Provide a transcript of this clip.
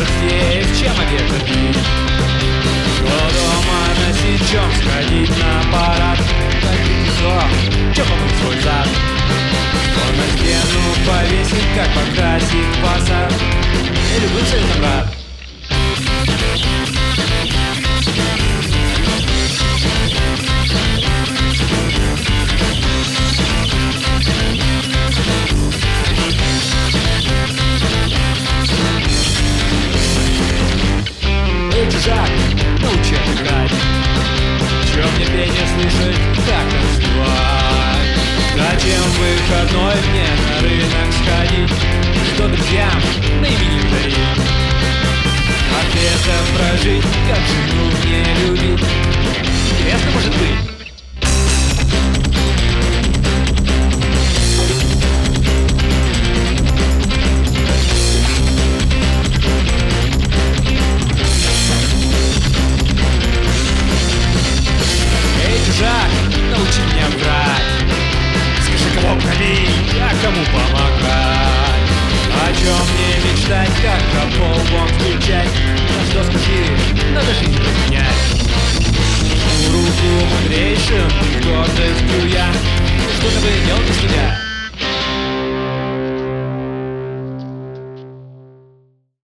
есть чем обед отбить. Что дома носить, чем сходить на парад, какие сон, чем помыть свой зад. Что на стену повесить, как покрасить фасад. Я любым цветом рад. Чужак, научи отдыхать. Чем мне пение слышать, как танцевать? Зачем в выходной мне на рынок сходить? Что друзьям на именин дарить? Ответом прожить, как жену мне любить. Интересно, может быть? Чужак, научи меня врать. Скажи, кого обновить, а кому помогать. О чем мне мечтать, как пол-бомб включать. На что скажи, надо жизнь разменять. Руку мудрейшим, гордостью я. Что же бы делал без тебя?